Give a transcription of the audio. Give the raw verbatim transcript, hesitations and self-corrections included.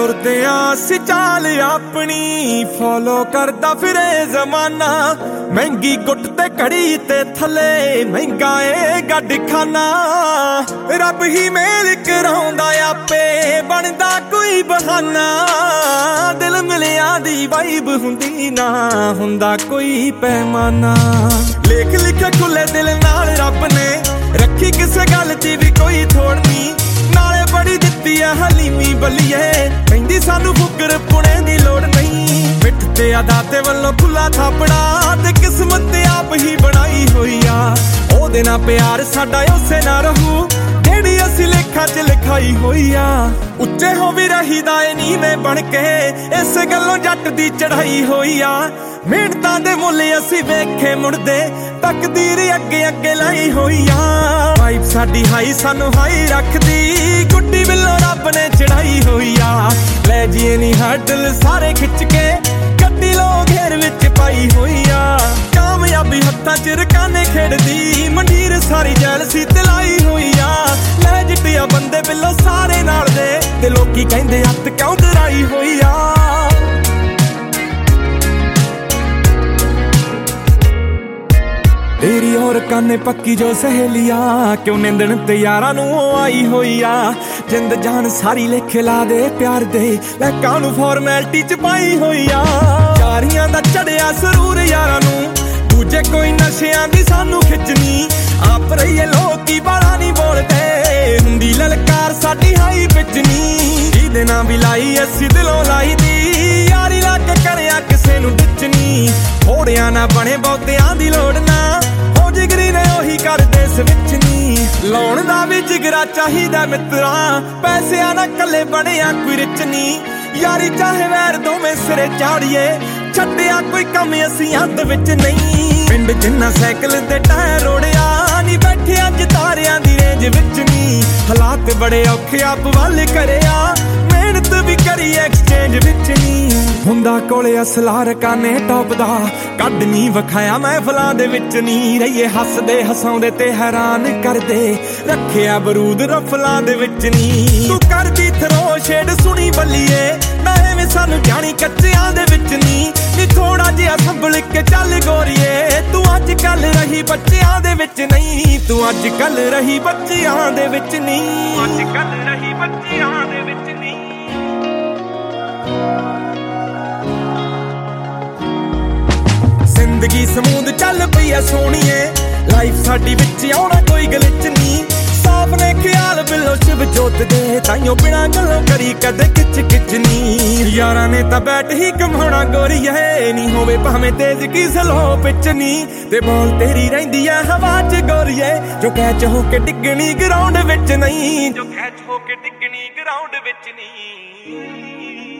तुरदियां सी चाल अपनी फॉलो करदा फिरे जमाना। महंगी गुट ते घड़ी ते थले महंगा ए गड्ड खाना। रब ही मेल कराउंदा आपे बनदा कोई बहाना। दिल मिलिया दी वाइब हुंदी ना हुंदा कोई पैमाना। लेख लिखे खुले दिल नाल रब ने रखी किसे गल दी भी कोई थोड़ नी। नाले बड़ी दित्ती है हलीमी बलिए कहंदी सानू फुकर पुणे दी लोड़ नहीं। मिठ ते अदा ते वल्लों खुला थापड़ा ते किस्मत ते आप ही बनाई होई आ। ओदे नाल प्यार साडा उसे ना रहू जेड़ी असी लेखा च लिखाई होई आ। उच्चे हो भी रहीदा ए नीवें बन के इस गल्लों जट दी चढ़ाई होई आ। मेहनतां दे मुल असी वेखे मुड़दे तकदीर अगे अगे लाई होई आ। वाइब साडी हाई सानू हाई रखदी गुड्डी बिल्लो रब ने चढ़ाई होई आ। लै जीए नी हडल सारे खिच के गड्डी लो घेर विच पाई होई आ। कामयाबी हत्थां च रकाने खेड़दी मंडीर सारी जैलसी ते लाई होई आ। लै जिट्टिया बंदे बिल्लो सारे नाल दे ते लोकी कहंदे हत्थ क्यों कराई होई आ। तेरी और काने पक्की जो सहेलिया क्यों निंदन ते यारां नू आई होई आ। जिंद जान सारी लेखे ला दे प्यार दे लै कानू फॉर्मैलिटी च पाई होई आ। यारियां दा चढ़िया सरूर यारां नू दूजे कोई नशियां दी सानू खिचनी। आप रहीए लोकी बाला नी बोलदे हुंदी ललकार साडी हाई पिचनी। इहदे नां भी लाई असी दिलों लाई दी यारी ला के करिया किसे नू डिचनी। थोड़ियां ना बने बहुतियां दी लोड़ ना हो जिगरी ने ओही कर दे सविच नी। लाउण दा भी जिगरा चाहिदा मित्रा पैसियां ना कल्ले बनिया कोई रिच नी। यारी चाहे वैर दोवें सिरे चाड़िए छड्डिया कोई कम असी हद विच नहीं। पिंड जिन्ना साइकिल ते टायर रोड़िया नी बैठे अज तारियां दी रेंज विच नी। हालात बड़े औखे आप वल करिया मेहनत भी करी एक्सचेंज विच नी। हुंदा कोले असला रकाने टॉप दा कड नी वखाया महफिलां दे विच नी। रहिए हसदे हसाउंदे ते हैरान करदे रखिया बरूद रफलां दे विच नी। तू करदी थरो छेड़ सुनी बल्लीए ना एवें सानू जानी कच्चियां दे विच नी। नी थोड़ा जिहा संभल के चल गोरीए तू अज कल रही बच्चियां दे विच नहीं। तू अज कल रही बच्चियां दे विच नहीं। अज कल रही बच्चियां दे विच नहीं। जिंदगी समूद चल पई है सोहणीए लाइफ साडी विच आउणा कोई गलिच नी। साफ ने ख्याल बिलो शिव जोत दे ताइयों बिना गल्लों करी कदे किच किच नी। यारां ने तां बैठ ही कमाउणा गोरीए नी होवे भावें तेज की स्लो पिच नी। ते बॉल तेरी रहिंदी है हवा च गोरीए जो कैच हो के डिगणी ग्राउंड विच नहीं। जो कैच हो के डिगणी ग्राउंड विच नहीं।